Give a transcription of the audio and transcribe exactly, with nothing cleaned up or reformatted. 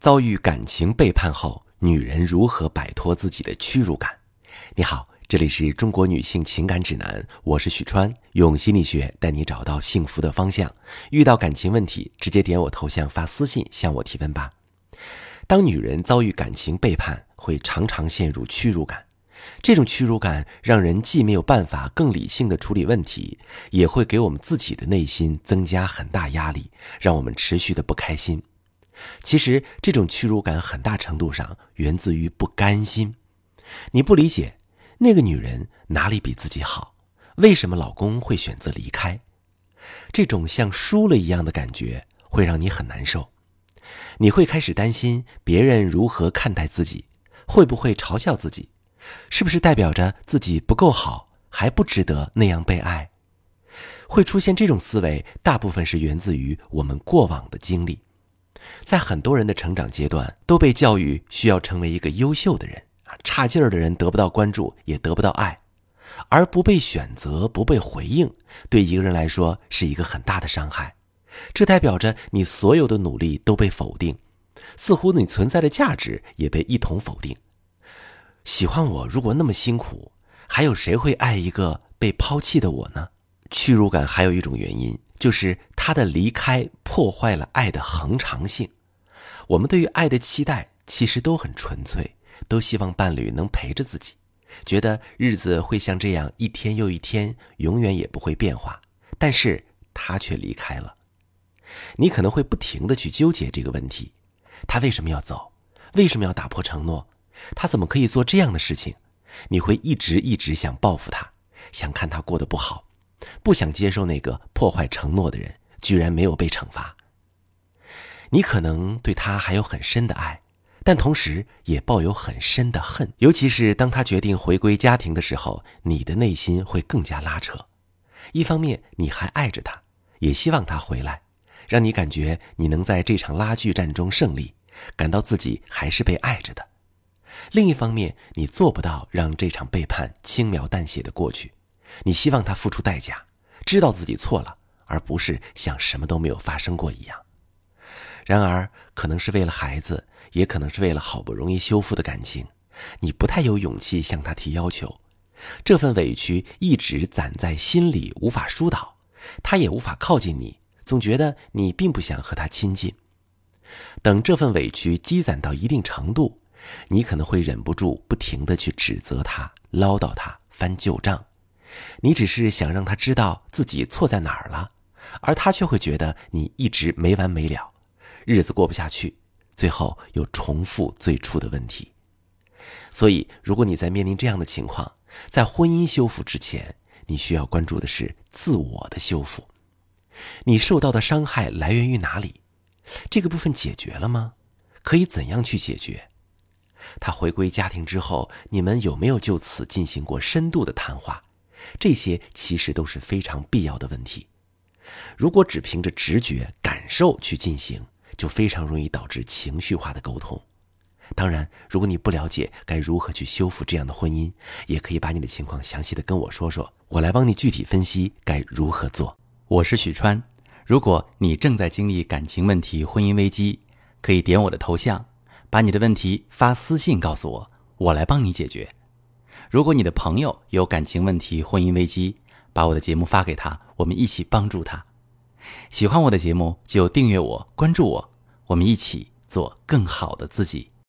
遭遇感情背叛后，女人如何摆脱自己的屈辱感？你好，这里是中国女性情感指南，我是许川，用心理学带你找到幸福的方向。遇到感情问题，直接点我头像发私信向我提问吧。当女人遭遇感情背叛，会常常陷入屈辱感。这种屈辱感让人既没有办法更理性地处理问题，也会给我们自己的内心增加很大压力，让我们持续的不开心。其实这种屈辱感很大程度上源自于不甘心。你不理解那个女人哪里比自己好，为什么老公会选择离开？这种像输了一样的感觉会让你很难受。你会开始担心别人如何看待自己，会不会嘲笑自己，是不是代表着自己不够好，还不值得那样被爱？会出现这种思维，大部分是源自于我们过往的经历。在很多人的成长阶段，都被教育需要成为一个优秀的人，差劲儿的人得不到关注，也得不到爱，而不被选择，不被回应，对一个人来说是一个很大的伤害。这代表着你所有的努力都被否定，似乎你存在的价值也被一同否定。喜欢我如果那么辛苦，还有谁会爱一个被抛弃的我呢？屈辱感还有一种原因，就是他的离开破坏了爱的恒长性。我们对于爱的期待其实都很纯粹，都希望伴侣能陪着自己，觉得日子会像这样一天又一天，永远也不会变化。但是他却离开了，你可能会不停地去纠结这个问题：他为什么要走？为什么要打破承诺？他怎么可以做这样的事情？你会一直一直想报复他，想看他过得不好，不想接受那个破坏承诺的人居然没有被惩罚。你可能对他还有很深的爱，但同时也抱有很深的恨，尤其是当他决定回归家庭的时候，你的内心会更加拉扯。一方面你还爱着他，也希望他回来，让你感觉你能在这场拉锯战中胜利，感到自己还是被爱着的。另一方面，你做不到让这场背叛轻描淡写的过去，你希望他付出代价，知道自己错了，而不是像什么都没有发生过一样。然而可能是为了孩子，也可能是为了好不容易修复的感情，你不太有勇气向他提要求。这份委屈一直攒在心里，无法疏导，他也无法靠近你，总觉得你并不想和他亲近。等这份委屈积攒到一定程度，你可能会忍不住不停地去指责他，唠叨他，翻旧账。你只是想让他知道自己错在哪儿了，而他却会觉得你一直没完没了，日子过不下去，最后又重复最初的问题。所以如果你在面临这样的情况，在婚姻修复之前，你需要关注的是自我的修复。你受到的伤害来源于哪里？这个部分解决了吗？可以怎样去解决？他回归家庭之后，你们有没有就此进行过深度的谈话？这些其实都是非常必要的问题。如果只凭着直觉、感受去进行，就非常容易导致情绪化的沟通。当然，如果你不了解该如何去修复这样的婚姻，也可以把你的情况详细的跟我说说，我来帮你具体分析该如何做。我是许川，如果你正在经历感情问题、婚姻危机，可以点我的头像，把你的问题发私信告诉我，我来帮你解决。如果你的朋友有感情问题、婚姻危机，把我的节目发给他，我们一起帮助他。喜欢我的节目就订阅我、关注我，我们一起做更好的自己。